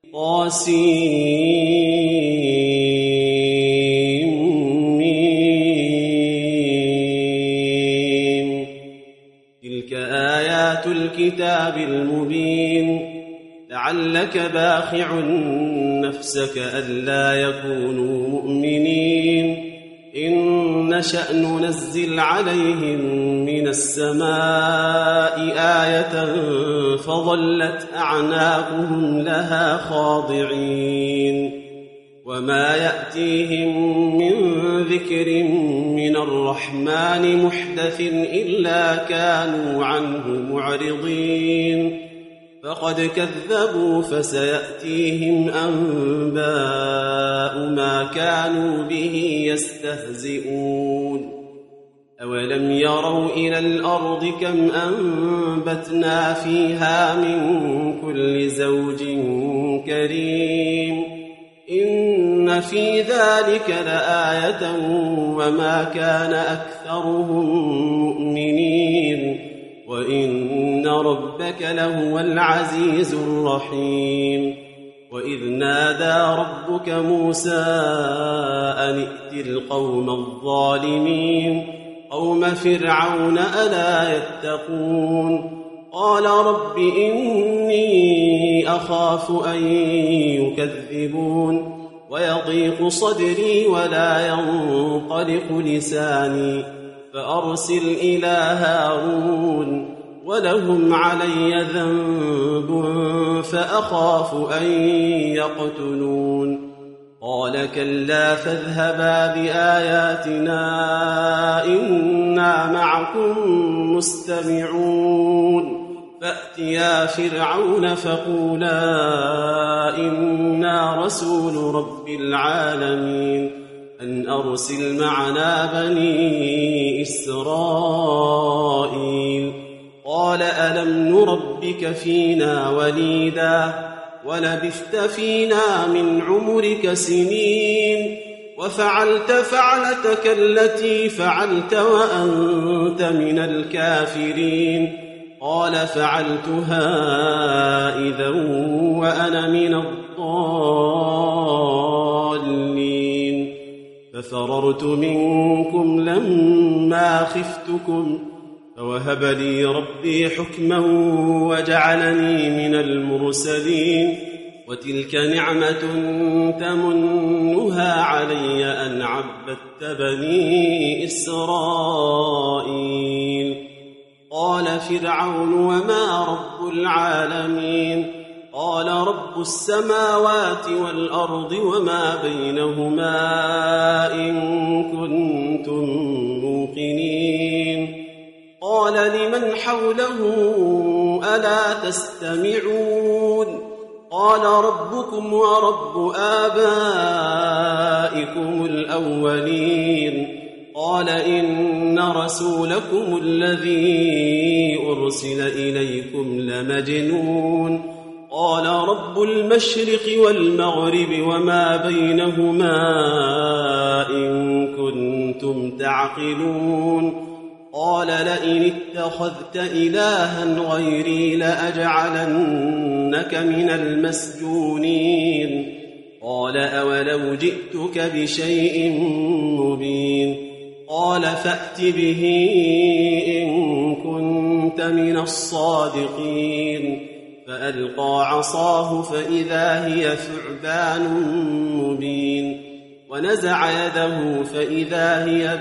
طاسيم. تلك آيات الكتاب المبين. لعلك باخع نفسك ألا يكونوا مؤمنين إن نشأ ننزل عليهم من السماء آية فظلت أعناقهم لها خاضعين وما يأتيهم من ذكر من الرحمن محدث إلا كانوا عنه معرضين فقد كذبوا فسيأتيهم أنباء ما كانوا به يستهزئون أولم يروا إلى الأرض كم أنبتنا فيها من كل زوج كريم إن في ذلك لآية وما كان أكثرهم مؤمنين وإن ربك لهو العزيز الرحيم وإذ نادى ربك موسى أن ائت القوم الظالمين قوم فرعون ألا يتقون قال رب إني أخاف أن يكذبون ويضيق صدري ولا ينطلق لساني فأرسل إلى هارون ولهم علي ذنب فأخاف أن يقتلون قال كلا فاذهبا بآياتنا إنا معكم مستمعون فأتيا فرعون فقولا إنا رسول رب العالمين أن أرسل معنا بني إسرائيل قال ألم نربك فينا وليدا ولبثت فينا من عمرك سنين وفعلت فعلتك التي فعلت وأنت من الكافرين قال فعلتها إذا وأنا من الضالين ففررت منكم لما خفتكم فوهب لي ربي حكما وجعلني من المرسلين وتلك نعمة تمنها علي أن عبدت بني إسرائيل قال فرعون وما رب العالمين قال رب السماوات والأرض وما بينهما إن كنتم موقنين قال لمن حوله ألا تستمعون قال ربكم ورب آبائكم الأولين قال إن رسولكم الذي أرسل إليكم لمجنون قال رب المشرق والمغرب وما بينهما إن كنتم تعقلون قال لئن اتخذت إلها غيري لأجعلنك من المسجونين قال أولو جئتك بشيء مبين قال فأت به إن كنت من الصادقين فألقى عصاه فإذا هي ثعبان مبين ونزع يده فإذا هي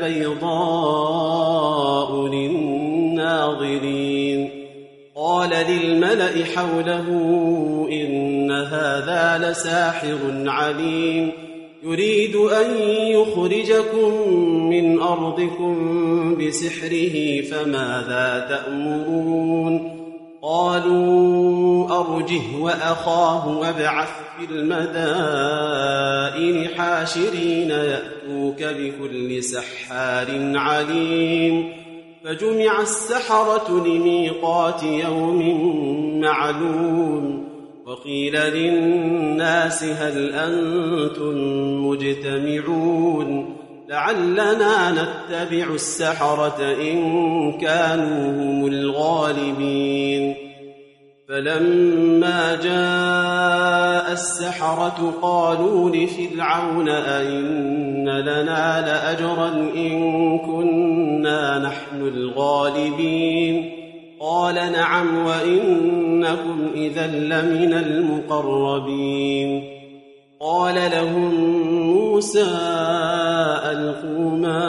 بيضاء للناظرين قال للملأ حوله إن هذا لساحر عليم يريد أن يخرجكم من أرضكم بسحره فماذا تأمرون قالوا أرجه وأخاه وابعث في المدائن حاشرين يأتوك بكل سحار عليم فجمع السحرة لميقات يوم معلوم وقيل للناس هل أنتم مجتمعون لعلنا نتبع السحرة إن كانوا هم الغالبين فلما جاء السحرة قالوا لفرعون أئن لنا لأجرا إن كنا نحن الغالبين قال نعم وإنكم إذا لمن المقربين قال لهم موسى ألقوا ما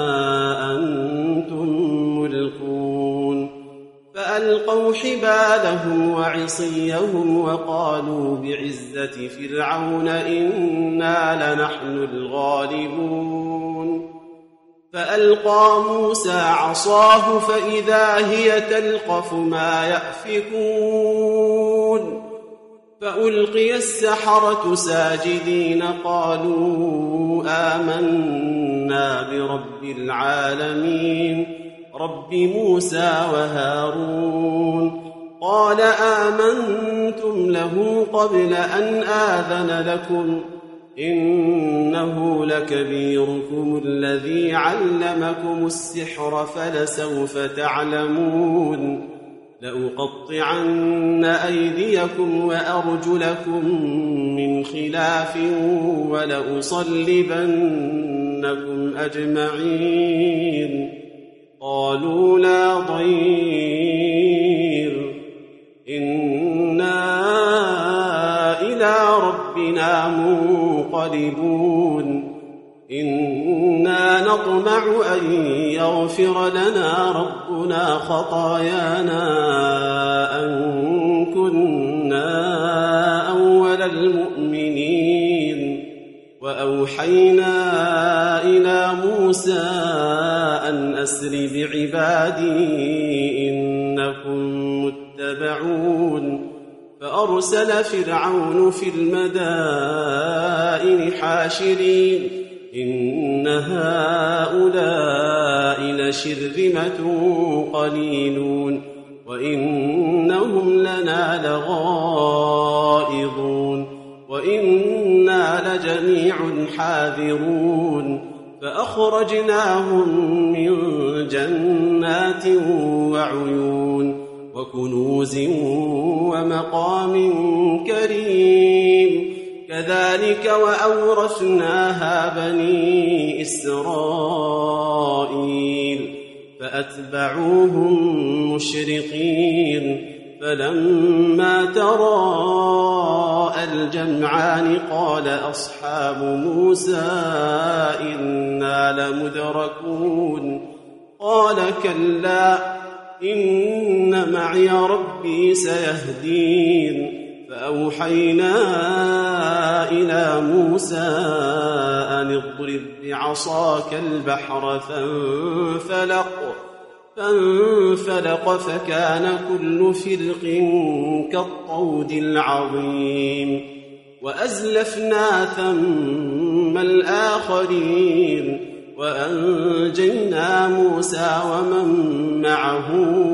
أنتم ملقون فألقوا حبالهم وعصيهم وقالوا بعزة فرعون إنا لنحن الغالبون فألقى موسى عصاه فإذا هي تلقف ما يأفكون فألقي السحرة ساجدين قالوا آمنا برب العالمين رب موسى وهارون قال آمنتم له قبل أن آذن لكم إنه لكبيركم الذي علمكم السحر فلسوف تعلمون لأقطعن أيديكم وأرجلكم من خلاف ولأصلبنكم أجمعين قالوا لا ضير إنا إلى ربنا منقلبون إنا نطمع أن يغفر لنا ربنا خطايانا أن كنا أول المؤمنين وأوحينا إلى موسى أن أسر بعبادي إنكم متبعون فأرسل فرعون في المدائن حاشرين إن هؤلاء لشرذمة قليلون وإنهم لنا لغائظون وإنا لجميع حاذرون فأخرجناهم من جنات وعيون وكنوز ومقام كريم كذلك وأورثناها بني إسرائيل فأتبعوهم مشرقين فلما تراءى الجمعان قال أصحاب موسى إنا لمدركون قال كلا إن معي ربي سيهدين فأوحينا إلى موسى أن اضرب بعصاك البحر فانفلق فكان كل فرق كالطود العظيم وأزلفنا ثم الآخرين وأنجينا موسى ومن معه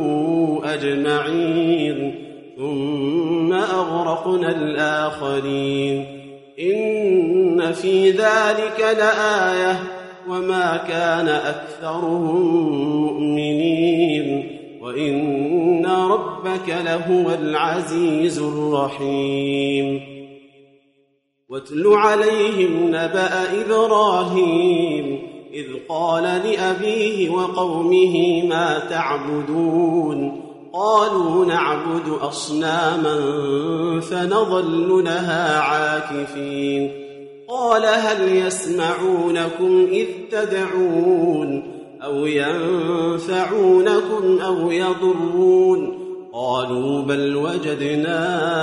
أجمعين ثم أغرقنا الآخرين إن في ذلك لآية وما كان أكثرهم مؤمنين وإن ربك لهو العزيز الرحيم واتل عليهم نبأ إبراهيم إذ قال لأبيه وقومه ما تعبدون قالوا نعبد أصناما فنظل لها عاكفين قال هل يسمعونكم إذ تدعون أو ينفعونكم أو يضرون قالوا بل وجدنا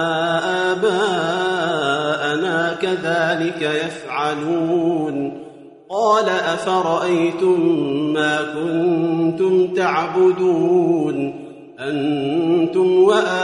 آباءنا كذلك يفعلون قال أفرأيتم ما كنتم تعبدون أنتم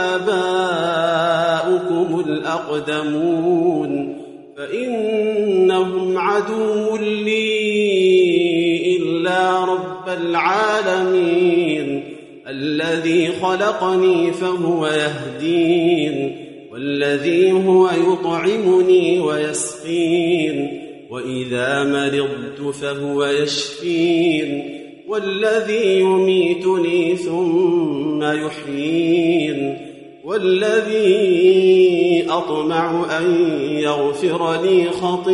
وآباؤكم الأقدمون فإنهم عدو لي إلا رب العالمين الذي خلقني فهو يهدين والذي هو يطعمني ويسقين وإذا مرضت فهو يشفين والذي يميتني ثم يحيين والذي أطمع أن يغفر لي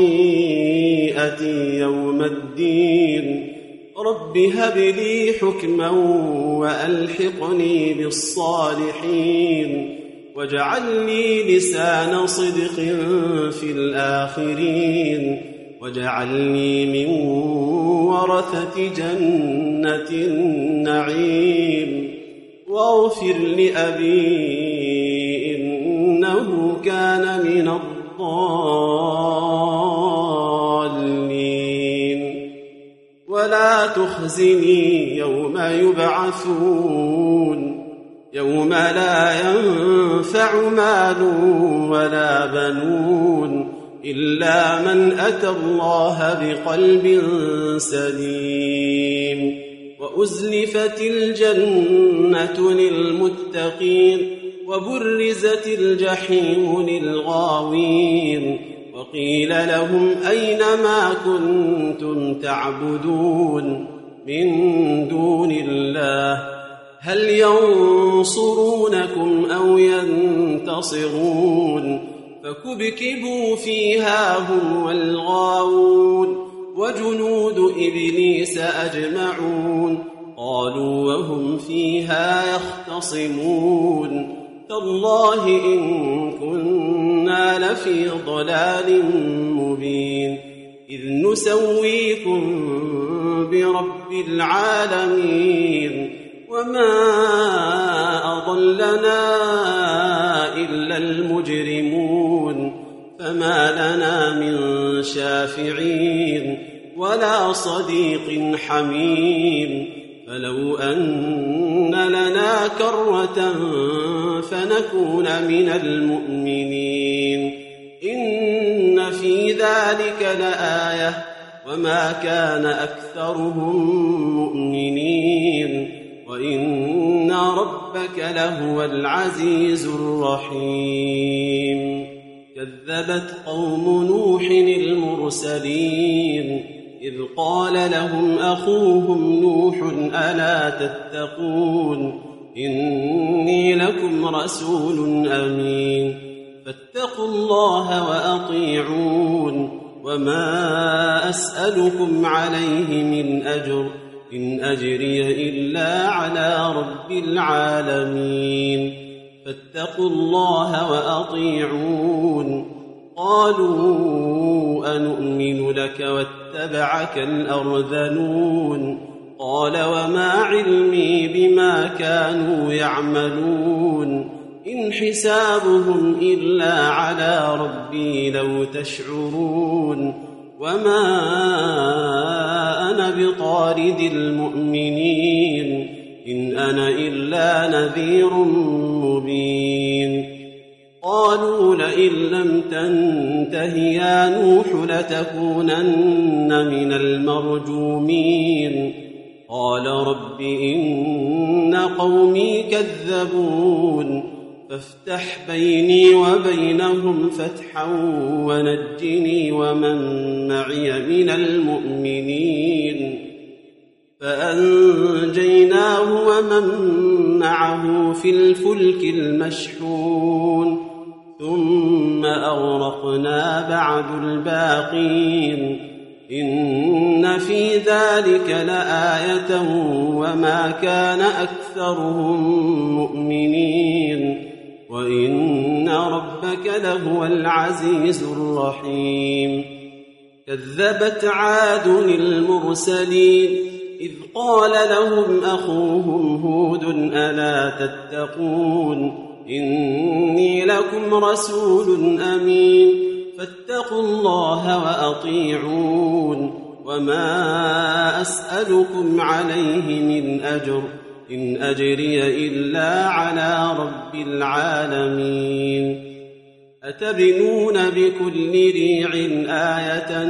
خطيئتي يوم الدين رب هب لي حكما وألحقني بالصالحين واجعل لي لسان صدق في الآخرين واجعلني من ورثة جنة النعيم واغفر لأبي إنه كان من الضالين ولا تخزني يوم يبعثون يوم لا ينفع مال ولا بنون إلا من أتى الله بقلب سليم وأزلفت الجنة للمتقين وبرزت الجحيم للغاوين وقيل لهم أين ما كنتم تعبدون من دون الله هل ينصرونكم أو ينتصرون فكبكبوا فيها هم والغاوون وجنود إبليس أجمعون قالوا وهم فيها يختصمون تالله إن كنا لفي ضلال مبين إذ نسويكم برب العالمين وما أضلنا إلا المجرمون فما لنا من شافعين ولا صديق حميم فلو أن لنا كرة فنكون من المؤمنين إن في ذلك لآية وما كان أكثرهم مؤمنين وإن ربك لهو العزيز الرحيم كذبت قوم نوح المرسلين إذ قال لهم أخوهم نوح ألا تتقون إني لكم رسول أمين فاتقوا الله وأطيعون وما أسألكم عليه من أجر إن أجري إلا على رب العالمين فاتقوا الله وأطيعون قالوا أنؤمن لك واتبعك الأرذلون قال وما علمي بما كانوا يعملون إن حسابهم إلا على ربي لو تشعرون وما أنا بطارد المؤمنين إن أنا إلا نذير مبين قالوا لئن لم تنته يا نوح لتكونن من المرجومين قال رب إن قومي كذبون فافتح بيني وبينهم فتحا ونجني ومن معي من المؤمنين فأنجيناه ومن معه في الفلك المشحون ثم أغرقنا بعد الباقين إن في ذلك لآية وما كان أكثرهم مؤمنين وإن ربك لهو العزيز الرحيم كذبت عاد المرسلين إذ قال لهم أخوهم هود ألا تتقون إني لكم رسول أمين فاتقوا الله وأطيعون وما أسألكم عليه من أجر إن أجري إلا على رب العالمين أتبنون بكل ريع آية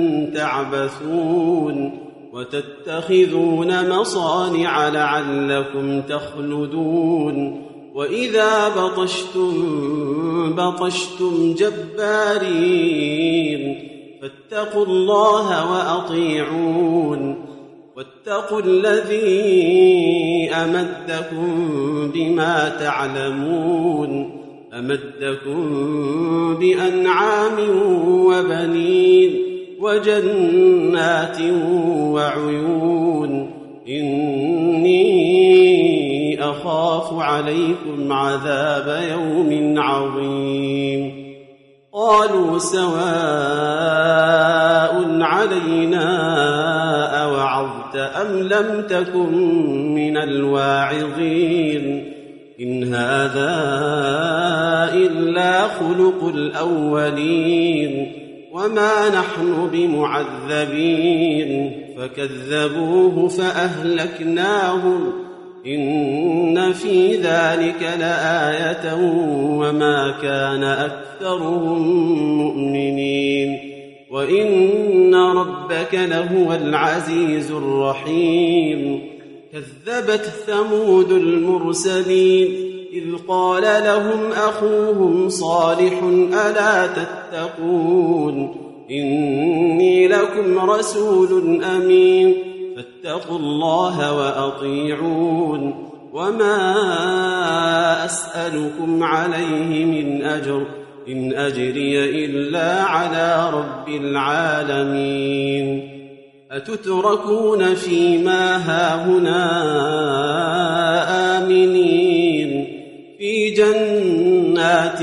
تعبثون وتتخذون مصانع لعلكم تخلدون وإذا بطشتم جبارين فاتقوا الله وأطيعون واتقوا الذي أمدكم بما تعلمون أمدكم بأنعام وبنين وجنات وعيون إني أخاف عليكم عذاب يوم عظيم قالوا سواء علينا أوعظت أم لم تكن من الواعظين إن هذا إلا خلق الأولين وما نحن بمعذبين فكذبوه فأهلكناهم إن في ذلك لآية وما كان أكثرهم مؤمنين وإن ربك لهو العزيز الرحيم كذبت ثمود المرسلين إذ قال لهم أخوهم صالح ألا تتقون إني لكم رسول أمين فاتقوا الله وأطيعون وما أسألكم عليه من أجر إن أجري إلا على رب العالمين أتتركون فيما هاهنا آمنين في جنات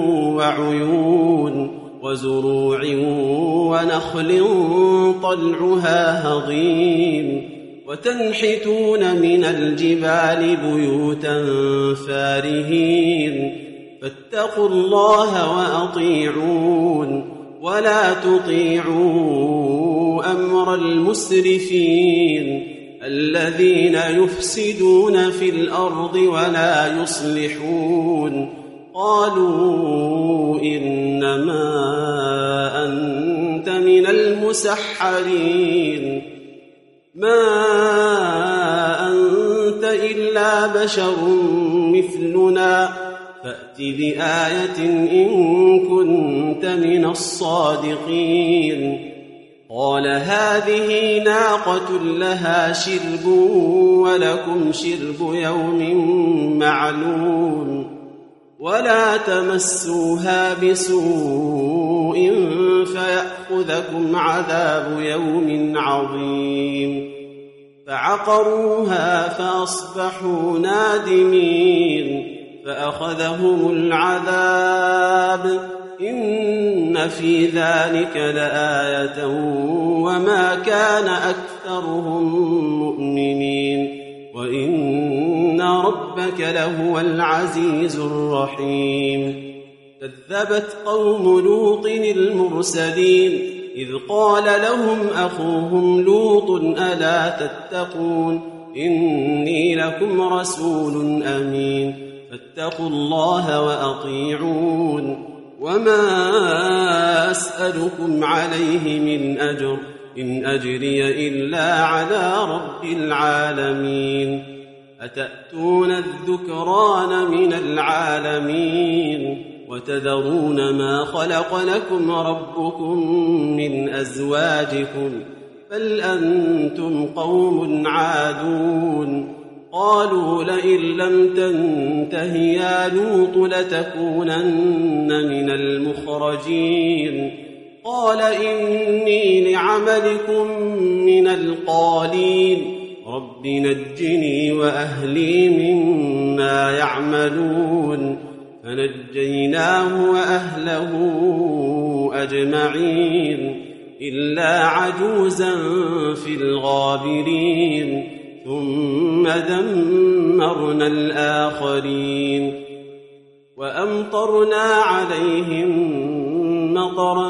وعيون وزروع ونخل طلعها هضيم وتنحتون من الجبال بيوتا فارهين فاتقوا الله وأطيعون ولا تطيعوا أمر المسرفين الذين يفسدون في الأرض ولا يصلحون قالوا إنما أنت من المسحرين ما أنت إلا بشر مثلنا فأت بآية إن كنت من الصادقين قال هذه ناقة لها شرب ولكم شرب يوم معلوم ولا تمسوها بسوء فيأخذكم عذاب يوم عظيم فعقروها فأصبحوا نادمين فأخذهم العذاب إن في ذلك لآية وما كان أكثرهم مؤمنين وإن ربك لهو العزيز الرحيم كذبت قوم لوط المرسلين إذ قال لهم أخوهم لوط ألا تتقون إني لكم رسول أمين فاتقوا الله وأطيعون وما أسألكم عليه من أجر إن أجري إلا على رب العالمين أتأتون الذكران من العالمين وتذرون ما خلق لكم ربكم من أزواجكم بل أنتم قوم عادون قالوا لئن لم تنته يا لوط لتكونن من المخرجين قال إني لعملكم من القالين رب نجني وأهلي مما يعملون فنجيناه وأهله أجمعين إلا عجوزا في الغابرين ثم دمرنا الآخرين وأمطرنا عليهم مطرا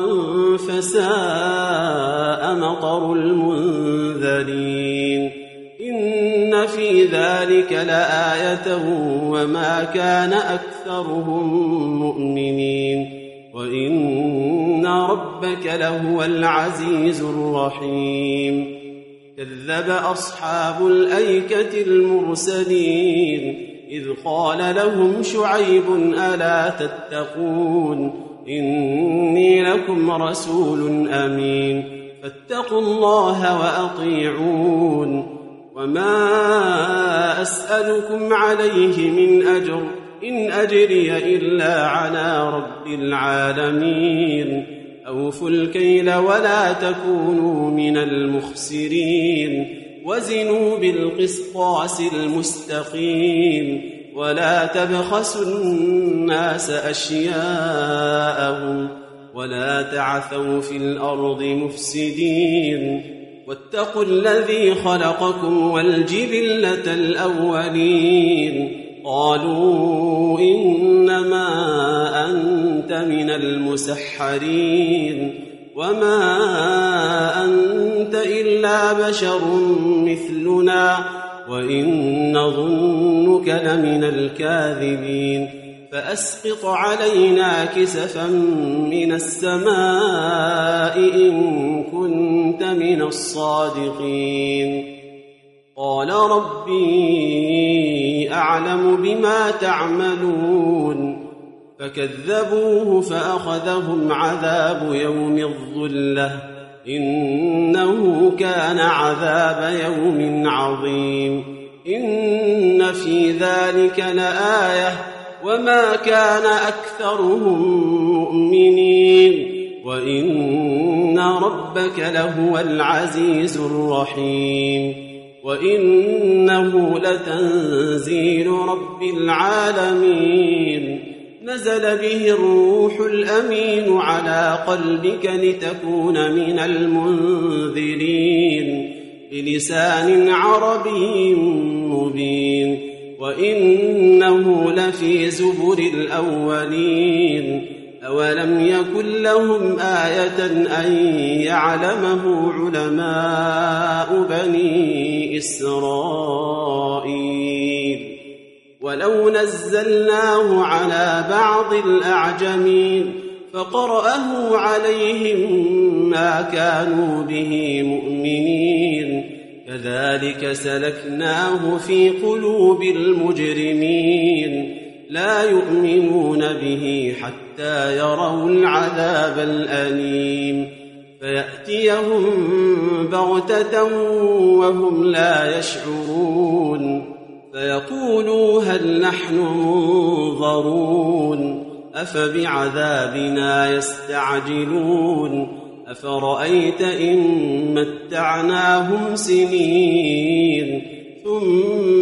فساء مطر المنذرين إن في ذلك لآية وما كان أكثرهم مؤمنين وإن ربك لهو العزيز الرحيم كذب أصحاب الأيكة المرسلين إذ قال لهم شعيب ألا تتقون إني لكم رسول أمين فاتقوا الله وأطيعون. وما أسألكم عليه من أجر، إن أجري إلا على رب العالمين. أوفوا الكيل ولا تكونوا من المخسرين، وزنوا بالقسطاس المستقيم، ولا تبخسوا الناس أشياءهم، ولا تعثوا في الأرض مفسدين. واتقوا الذي خلقكم والجبلة الأولين. قالوا إنما أنت من المسحرين، وما أنت إلا بشر مثلنا، وإن نظنك لمن الكاذبين. فأسقط علينا كسفا من السماء إن كنت من الصادقين. قال ربي أعلم بما تعملون. فكذبوه فأخذهم عذاب يوم الظلة، إنه كان عذاب يوم عظيم. إن في ذلك لآية وما كان أكثرهم مؤمنين، وإن ربك لهو العزيز الرحيم. وإنه لتنزيل رب العالمين، نزل به الروح الأمين على قلبك لتكون من المنذرين بلسان عربي مبين. وإنه لفي زبر الأولين. أولم يكن لهم آية أن يعلمه علماء بني إسرائيل؟ ولو نزلناه على بعض الأعجمين فقرأه عليهم ما كانوا به مؤمنين. كذلك سلكناه في قلوب المجرمين، لا يؤمنون به حتى يروا العذاب الأليم، فيأتيهم بغتة وهم لا يشعرون، فيقولوا هل نحن منظرون؟ أفبعذابنا يستعجلون؟ أفرأيت إن متعناهم سنين ثم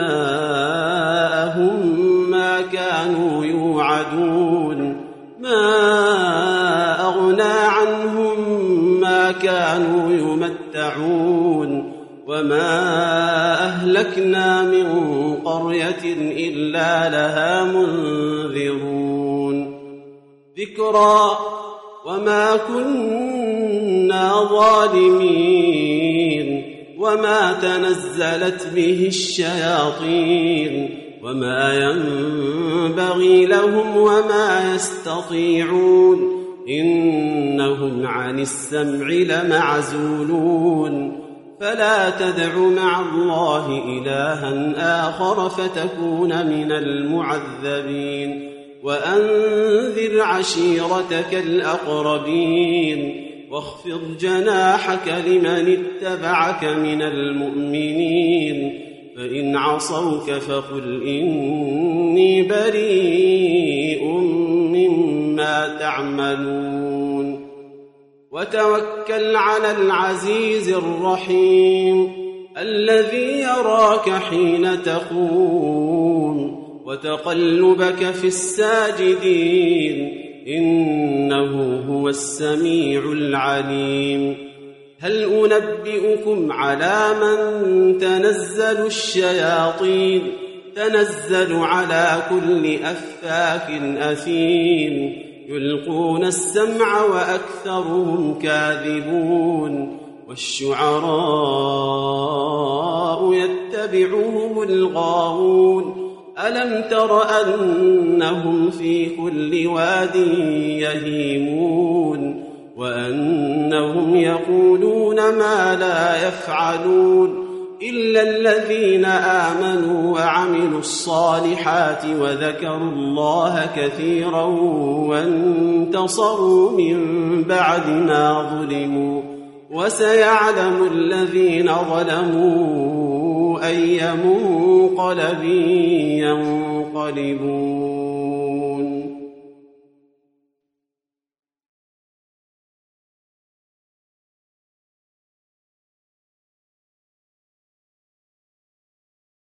جاءهم ما كانوا يوعدون؟ ما أغنى عنهم ما كانوا يمتعون؟ وما أهلكنا من قرية إلا لها منذرون. ذكرى وما كنا ظالمين، وما تنزلت به الشياطين، وما ينبغي لهم وما يستطيعون، إنهم عن السمع لمعزولون. فلا تدع مع الله إلها آخر فتكون من المعذبين. وأنذر عشيرتك الأقربين، واخفض جناحك لمن اتبعك من المؤمنين. فإن عصوك فقل إني بريء مما تعملون. وتوكل على العزيز الرحيم الذي يراك حين تقوم وتقلبك في الساجدين، إنه هو السميع العليم. هل أنبئكم على من تنزل الشياطين؟ تنزل على كل أفاك أثيم، يلقون السمع وأكثرهم كاذبون. والشعراء يتبعهم الغاوون. ألم تر أنهم في كل واد يهيمون، وأنهم يقولون ما لا يفعلون، إلا الذين آمنوا وعملوا الصالحات وذكروا الله كثيرا وانتصروا من بعد ما ظلموا وسيعلم الذين ظلموا أي منقلب ينقلبون.